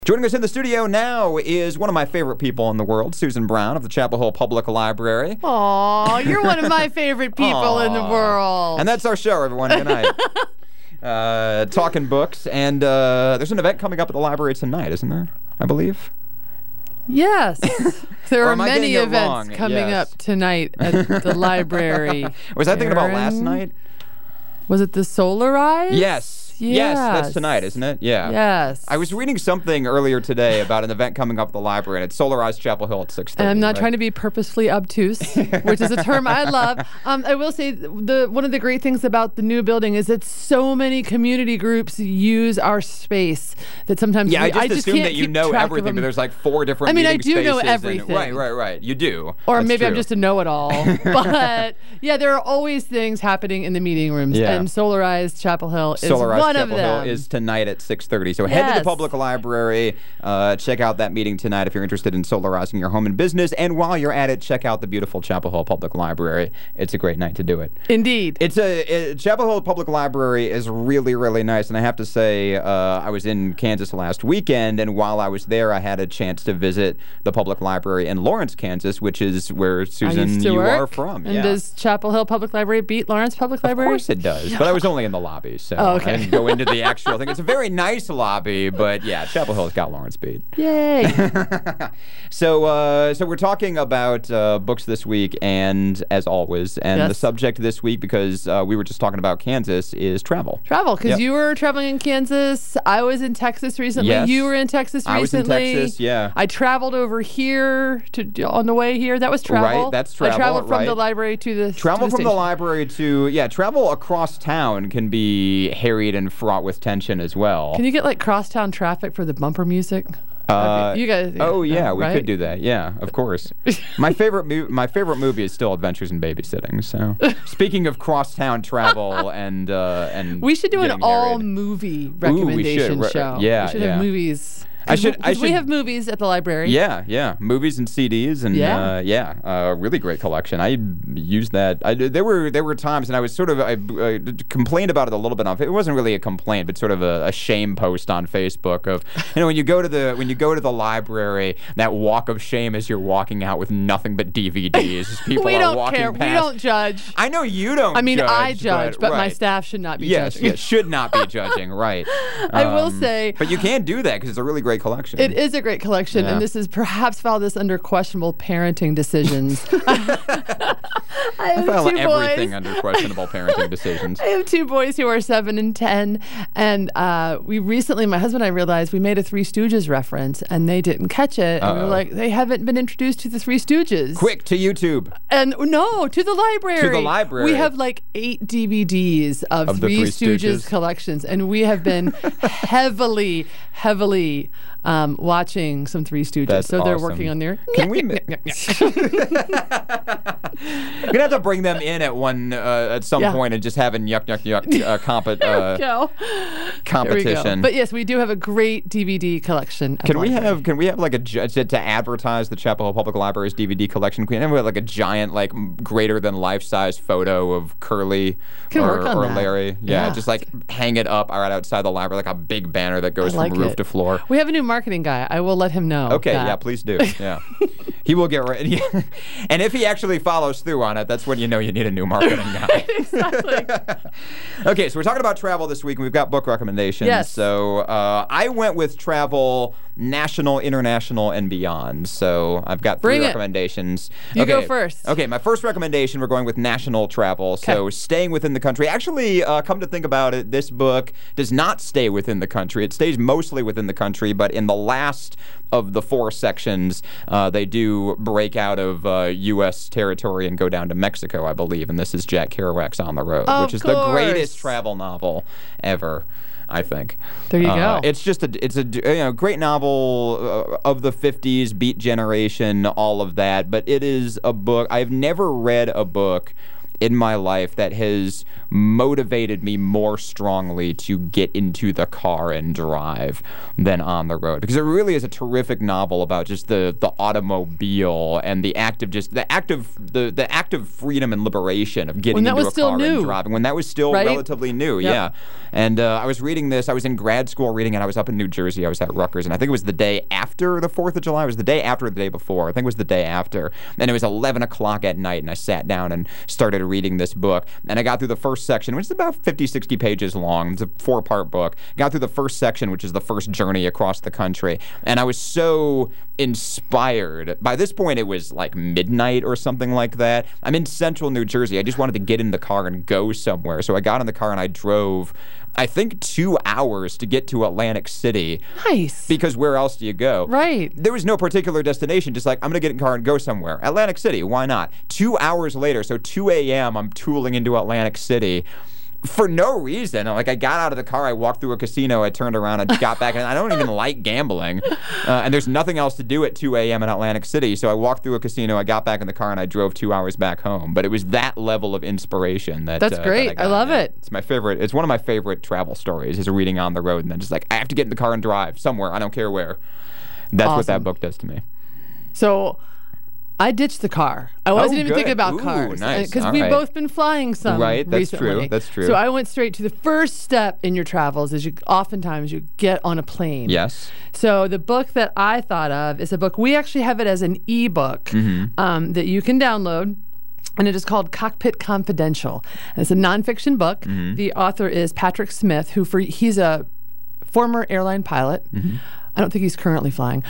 Joining us in the studio now is one of my favorite people in the world, Susan Brown of the Chapel Hill Public Library. Aw, you're one of my favorite people in the world. And that's our show, everyone. Good night. Talking books. And there's an event coming up at the library tonight, isn't there? I believe. Yes. There are many events wrong? coming up tonight at the library. Was I thinking about last night? Was it the Solarize? Yes. Yes, that's tonight, isn't it? Yeah. Yes. I was reading something earlier today about an event coming up at the library, and it's Solarized Chapel Hill at 6:30. And I'm not trying to be purposefully obtuse, which is a term I love. I will say one of the great things about the new building is that so many community groups use our space that sometimes I just assume that you know everything, but there's like 4 different meeting spaces. I do know everything. Right. You do. Or That's maybe true. I'm just a know-it-all. But yeah, there are always things happening in the meeting rooms, and Solarized Chapel Hill is one of them. Hill is tonight at 6:30. So head to the public library, check out that meeting tonight if you're interested in solarizing your home and business. And while you're at it, check out the beautiful Chapel Hill Public Library. It's a great night to do it. Indeed. Chapel Hill Public Library is really, really nice. And I have to say, I was in Kansas last weekend, and while I was there, I had a chance to visit the public library in Lawrence, Kansas, which is where, Susan, you are from. And does Chapel Hill Public Library beat Lawrence Public Library? Of course it does. But I was only in the lobby, so I didn't go into the actual thing. It's a very nice lobby, but yeah, Chapel Hill's got Lawrence beat. Yay! So we're talking about books this week, and as always, the subject this week, because we were just talking about Kansas, is travel. Travel, because you were traveling in Kansas. I was in Texas recently. Yes. You were in Texas recently. I was in Texas, yeah. I traveled over here on the way here. That was travel. Right, that's travel. I traveled from the library to the travel to the from the library to travel across town can be harried and fraught with tension as well. Can you get like crosstown traffic for the bumper music? You guys. We could do that. Yeah, of course. My favorite movie is still Adventures in Babysitting. So, speaking of crosstown travel and we should do an all-movie recommendation show. Yeah, we should have movies. We have movies at the library. Yeah, movies and CDs and really great collection. I used that. There were times, and I was I complained about it a little bit on. It wasn't really a complaint, but sort of a shame post on Facebook of when you go to the library, that walk of shame as you're walking out with nothing but DVDs. People are walking past. We don't judge. I know you don't. I judge, but my staff should not be judging. Yes, should not be judging. Right. I will say, but you can do that because it's a really great collection. It is a great collection, and this is perhaps file this under questionable parenting decisions. I file everything under questionable parenting decisions. I have 2 boys who are 7 and 10, and we recently, my husband and I realized we made a Three Stooges reference, and they didn't catch it. And we were like, they haven't been introduced to the Three Stooges. Quick, to YouTube. And no, to the library. To the library. We have like 8 DVDs of Three Stooges collections, and we have been heavily watching some Three Stooges. That's so they're awesome. working on their. Can we? You're gonna have to bring them in at some point and just have a competition. But yes, we do have a great DVD collection. Can we have like to advertise the Chapel Hill Public Library's DVD collection? Can we have like a giant, like greater than life-size photo of Curly or Larry? Yeah, just like hang it up right outside the library, like a big banner that goes from roof to floor. We have a new marketing guy. I will let him know. Okay, yeah, please do. Yeah, he will get ready. And if he actually follows through on it, that's when you know you need a new marketing guy. Exactly. Okay, so we're talking about travel this week, and we've got book recommendations. Yes. So I went with travel, national, international, and beyond. So I've got 3 recommendations. You go first. Okay, my first recommendation, we're going with national travel. So staying within the country. Actually, come to think about it, this book does not stay within the country. It stays mostly within the country, but in the last of the 4 sections, they do break out of U.S. territory and go down to Mexico, I believe. And this is Jack Kerouac's On the Road, which is the greatest travel novel ever, I think. There you go. It's just a great novel of the 50s, Beat Generation, all of that. But it is a book. I've never read a book in my life that has motivated me more strongly to get into the car and drive than On the Road, because it really is a terrific novel about just the automobile and the act of freedom and liberation of getting into a car and driving when that was still relatively new. Yep. Yeah. And I was reading this. I was in grad school reading it. I was up in New Jersey. I was at Rutgers, and I think it was the day after the 4th of July. It was the day after or the day before. I think it was the day after. And it was 11 o'clock at night, and I sat down and started reading this book. And I got through the first section, which is about 50, 60 pages long. It's a 4-part book. Got through the first section, which is the first journey across the country. And I was so inspired. By this point, it was like midnight or something like that. I'm in central New Jersey. I just wanted to get in the car and go somewhere. So I got in the car and I drove, I think, 2 hours to get to Atlantic City. Nice. Because where else do you go? Right. There was no particular destination, just like, I'm going to get in the car and go somewhere. Atlantic City, why not? 2 hours later, so 2 a.m., I'm tooling into Atlantic City. For no reason. Like, I got out of the car, I walked through a casino, I turned around, I got back, and I don't even like gambling. And there's nothing else to do at 2 a.m. in Atlantic City, so I walked through a casino, I got back in the car, and I drove 2 hours back home. But it was that level of inspiration that That's great. That I love it. It's my favorite. It's one of my favorite travel stories, is reading On the Road, and then just like, I have to get in the car and drive somewhere, I don't care where. That's what that book does to me. So I ditched the car. I wasn't even thinking about cars. Nice. Because we've both been flying some recently. That's true. So I went straight to the first step in your travels is oftentimes you get on a plane. Yes. So the book that I thought of is a book, we actually have it as an ebook that you can download. And it is called Cockpit Confidential. And it's a nonfiction book. The author is Patrick Smith, he's a former airline pilot. I don't think he's currently flying.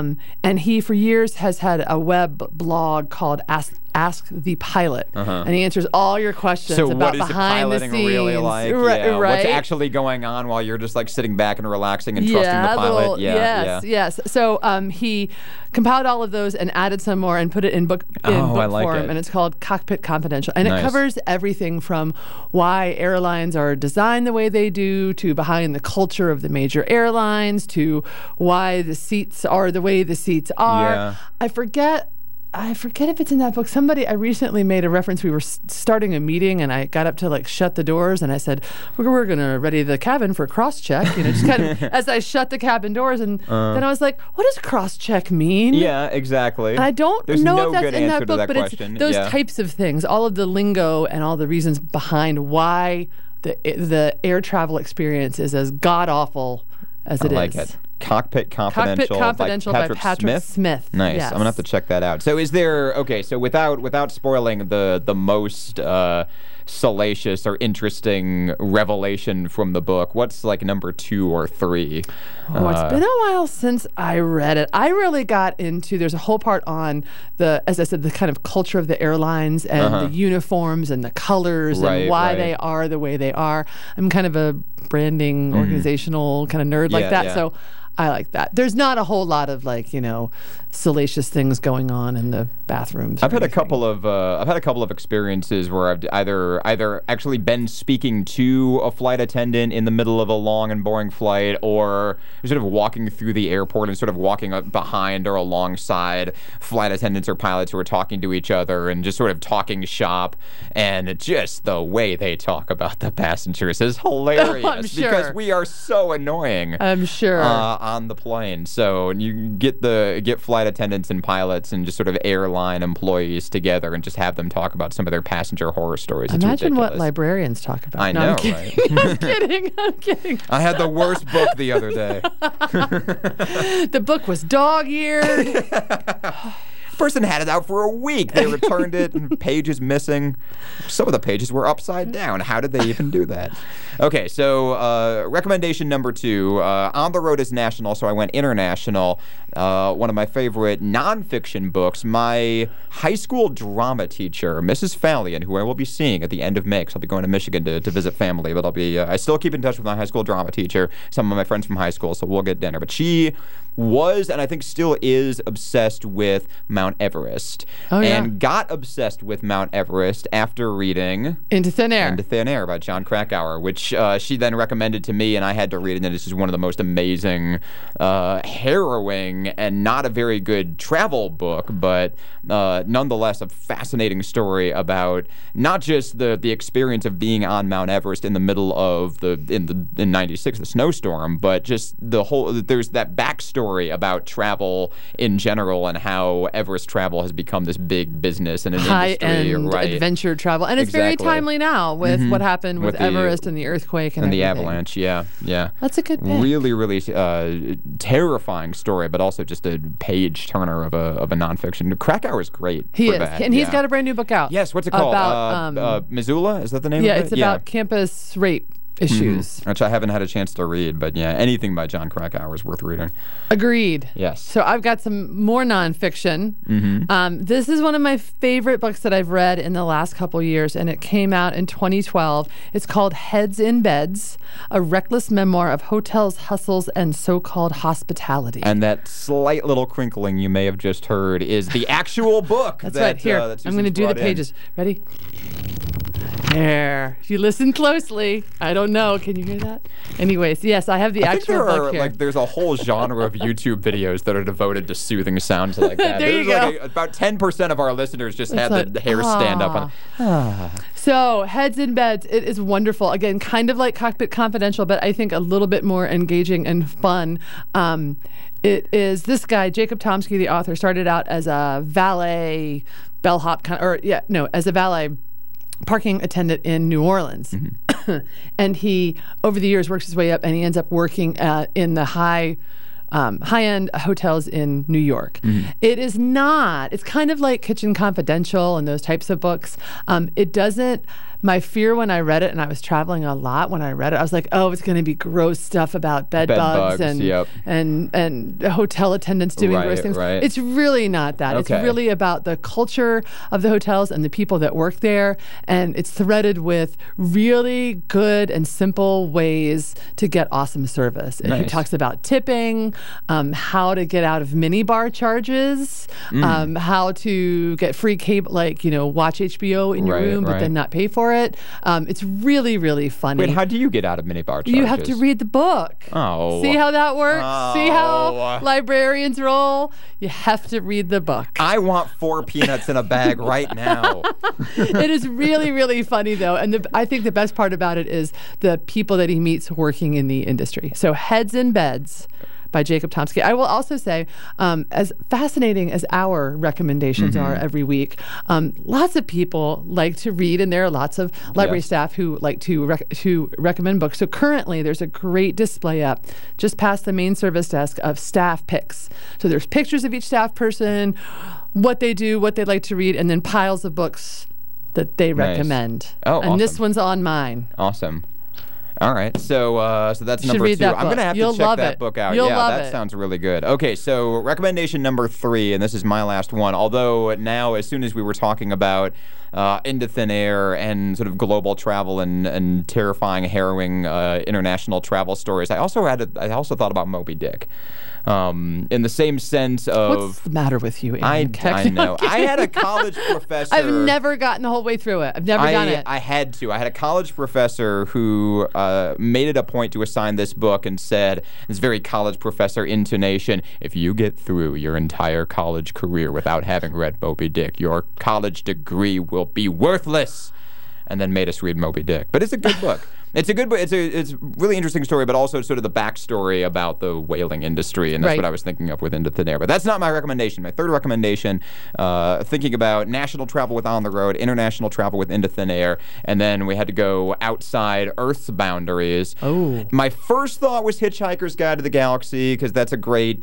And he, for years, has had a web blog called Ask the Pilot. And he answers all your questions about behind the scenes. So what is the piloting really like? Right. What's actually going on while you're just like sitting back and relaxing and trusting the pilot? Yes. So he compiled all of those and added some more and put it in book form. And it's called Cockpit Confidential. And it covers everything from why airlines are designed the way they do, to behind the culture of the major airlines, to why the seats are the way the seats are. Yeah. I forget if it's in that book. I recently made a reference. We were starting a meeting and I got up to like shut the doors and I said, we're going to ready the cabin for cross-check, just kind of as I shut the cabin doors. And then I was like, what does cross-check mean? Yeah, exactly. And I don't know if that's in that book, but question. It's those types of things, all of the lingo and all the reasons behind why the air travel experience is as god-awful as it is. I like it. Cockpit Confidential by Patrick Smith. Nice. Yes. I'm gonna have to check that out. So is there so without spoiling the most salacious or interesting revelation from the book, what's like number 2 or 3? It's been a while since I read it. I really got into, there's a whole part on as I said, the kind of culture of the airlines and the uniforms and the colors and why they are the way they are. I'm kind of a branding organizational kind of nerd like that. Yeah. So I like that. There's not a whole lot of salacious things going on in the bathrooms. I've had a couple of experiences where I've either actually been speaking to a flight attendant in the middle of a long and boring flight, or sort of walking through the airport and sort of walking up behind or alongside flight attendants or pilots who are talking to each other and just sort of talking shop. And just the way they talk about the passengers is hilarious. I'm sure. Because we are so annoying. I'm sure. On the plane. So you get flight attendants and pilots and just sort of airline employees together and just have them talk about some of their passenger horror stories. It's Imagine ridiculous. What librarians talk about. I know, right? I'm kidding. I had the worst book the other day. The book was dog-eared. Person had it out for a week. They returned it and pages missing. Some of the pages were upside down. How did they even do that? Okay, so recommendation number 2. On the Road is national, so I went international. One of my favorite nonfiction books. My high school drama teacher, Mrs. Fallion, who I will be seeing at the end of May, because I'll be going to Michigan to visit family, but I still keep in touch with my high school drama teacher, some of my friends from high school, so we'll get dinner. But she was, and I think still is, obsessed with Mount Everest. And got obsessed with Mount Everest after reading Into Thin Air. Into Thin Air by Jon Krakauer, which she then recommended to me, and I had to read it, and this is one of the most amazing, harrowing, and not a very good travel book, but nonetheless a fascinating story about not just the experience of being on Mount Everest in the middle of in '96, the snowstorm, but just the whole, there's that backstory about travel in general and how Everest travel has become this big business and an industry, high-end adventure travel. And it's very timely now with what happened with Everest and the earthquake and the avalanche. Yeah. That's a good pick. Really, really terrifying story, but also just a page turner of a nonfiction. Krakauer is great. He is, that. and he's got a brand new book out. Yes, what's it called? About Missoula? Is that the name of it? Yeah, it's about campus rape issues. Which I haven't had a chance to read, but yeah, anything by Jon Krakauer is worth reading. Agreed. Yes. So I've got some more nonfiction. This is one of my favorite books that I've read in the last couple years, and it came out in 2012. It's called Heads in Beds, a reckless memoir of hotels, hustles, and so-called hospitality. And that slight little crinkling you may have just heard is the actual book. That's right. Here, I'm going to do the pages. Ready? There. If you listen closely, I don't know. Can you hear that? Anyways, yes, I have the actual book here. There's a whole genre of YouTube videos that are devoted to soothing sounds like that. There you go. About 10% of our listeners just had the hair stand up. So, Heads in Beds, it is wonderful. Again, kind of like Cockpit Confidential, but I think a little bit more engaging and fun. It is this guy, Jacob Tomsky, the author, started out as a valet bellhop, as a valet parking attendant in New Orleans. And he, over the years, works his way up, and he ends up working in the high-end hotels in New York. It is not, it's kind of like Kitchen Confidential and those types of books. It doesn't, my fear when I read it, and I was traveling a lot when I read it, I was like, oh, it's going to be gross stuff about bed bugs and hotel attendants doing gross things. It's really not that. It's really about the culture of the hotels and the people that work there, and it's threaded with really good and simple ways to get awesome service. He talks about tipping, how to get out of minibar charges, how to get free cable, watch HBO in your room, but then not pay for it. It's really, really funny. Wait, how do you get out of minibar charges? You have to read the book. Oh. See how that works? See how librarians roll? You have to read the book. I want 4 peanuts in a bag right now. It is really, really funny, though. And I think the best part about it is the people that he meets working in the industry. So Heads in Beds by Jacob Tomsky. I will also say, as fascinating as our recommendations are every week, lots of people like to read, and there are lots of library staff who like to recommend books. So currently, there's a great display up just past the main service desk of staff picks. So there's pictures of each staff person, what they do, what they like to read, and then piles of books that they recommend. Oh, and this one's on mine. Awesome. All right, so that's number 2. I'm going to have to check that book out. That sounds really good. Okay, so recommendation number 3, and this is my last one, although now as soon as we were talking about Into Thin Air and sort of global travel and terrifying, harrowing international travel stories, I also thought about Moby Dick. In the same sense of... What's the matter with you, Aaron? I know. I had a college professor... I've never gotten the whole way through it. I've never done it. I had to. I had a college professor who made it a point to assign this book and said, this very college professor intonation, if you get through your entire college career without having read Moby Dick, your college degree will be worthless. And then made us read Moby Dick. But it's a good book. It's a good book. It's a really interesting story, but also sort of the backstory about the whaling industry, and that's what I was thinking of with Into Thin Air. But that's not my recommendation. My third recommendation, thinking about national travel with On the Road, international travel with Into Thin Air, and then we had to go outside Earth's boundaries. Oh. My first thought was Hitchhiker's Guide to the Galaxy, because that's a great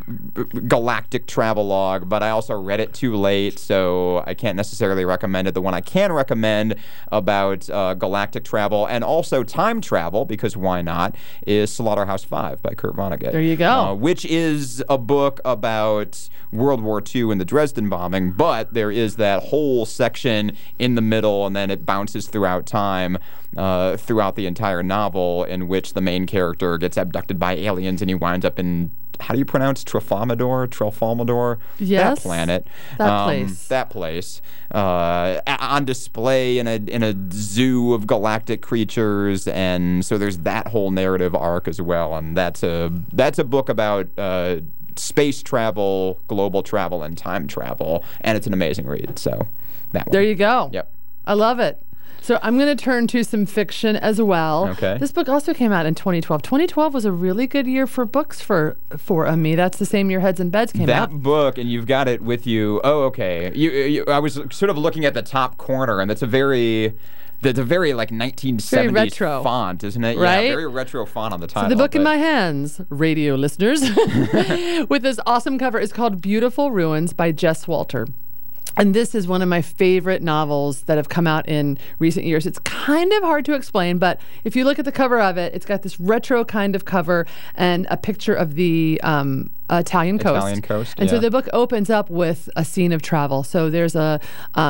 galactic travelogue, but I also read it too late, so I can't necessarily recommend it. The one I can recommend about galactic travel and also time travel, because why not, is Slaughterhouse-Five by Kurt Vonnegut. There you go. Which is a book about World War II and the Dresden bombing, but there is that whole section in the middle, and then it bounces throughout time, throughout the entire novel, in which the main character gets abducted by aliens and he winds up in how do you pronounce Tralfamadore? Yes. That planet. That place. That place. On display in a zoo of galactic creatures, and so there's that whole narrative arc as well, and that's a book about space travel, global travel, and time travel, and it's an amazing read. So that one. There you go. Yep. I love it. So I'm going to turn to some fiction as well. Okay. This book also came out in 2012. 2012 was a really good year for books for me. That's the same year Heads in Beds came out. That book, and you've got it with you. Oh, okay. I was sort of looking at the top corner, and that's a very like 1970s very retro font, isn't it? Right? Yeah, very retro font on the title. So the book in my hands, radio listeners, with this awesome cover is called Beautiful Ruins by Jess Walter. And this is one of my favorite novels that have come out in recent years. It's kind of hard to explain, but if you look at the cover of it, it's got this retro kind of cover and a picture of the Italian coast. And so the book opens up with a scene of travel. So there's a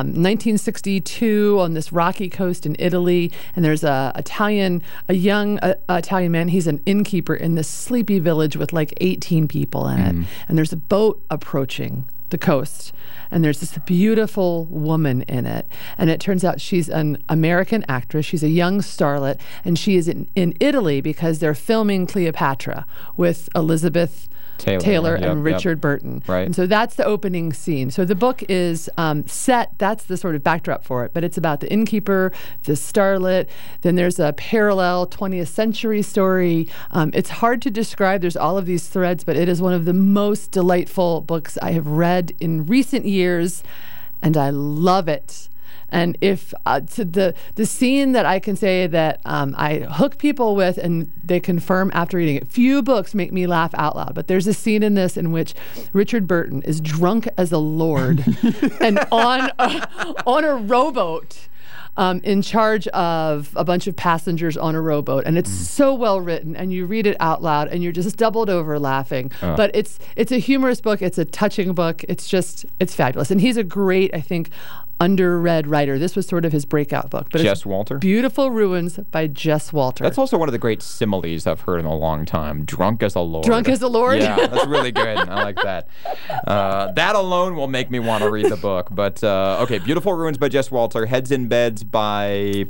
1962 on this rocky coast in Italy, and there's a young Italian man. He's an innkeeper in this sleepy village with like 18 people in it. And there's a boat approaching the coast, and there's this beautiful woman in it, and it turns out she's an American actress. She's a young starlet, and she is in Italy because they're filming Cleopatra with Elizabeth Taylor and Richard Burton. Right. And so that's the opening scene. So the book is set, that's the sort of backdrop for it, but it's about the innkeeper, the starlet, then there's a parallel 20th century story. It's hard to describe. There's all of these threads, but it is one of the most delightful books I have read in recent years, and I love it. And if to the scene that I can say that I hook people with and they confirm after reading it, few books make me laugh out loud, but there's a scene in this in which Richard Burton is drunk as a lord and on a rowboat. In charge of a bunch of passengers on a rowboat, and it's so well written, and you read it out loud, and you're just doubled over laughing. But it's a humorous book. It's a touching book. It's fabulous, and he's a great, I think, underread writer. This was sort of his breakout book. But Jess Walter? Beautiful Ruins by Jess Walter. That's also one of the great similes I've heard in a long time. Drunk as a lord. Drunk as a lord? Yeah, that's really good. I like that. That alone will make me want to read the book. But, okay, Beautiful Ruins by Jess Walter. Heads in Beds by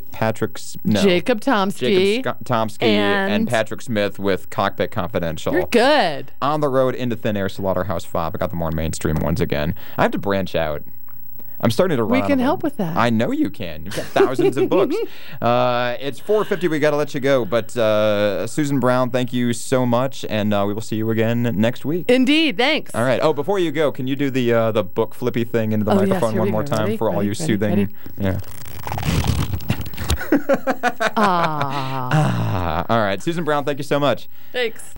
Jacob Tomsky. Jacob Tomsky and Patrick Smith with Cockpit Confidential. You're good. On the Road into Thin Air, Slaughterhouse 5. I got the more mainstream ones again. I have to branch out. I'm starting to run. We can help with that. I know you can. You've got thousands of books. It's 4:50. We got to let you go. But Susan Brown, thank you so much, and we will see you again next week. Indeed. Thanks. All right. Oh, before you go, can you do the book flippy thing into the microphone one more time for all you soothing? Ready? Yeah. All right. Susan Brown, thank you so much. Thanks.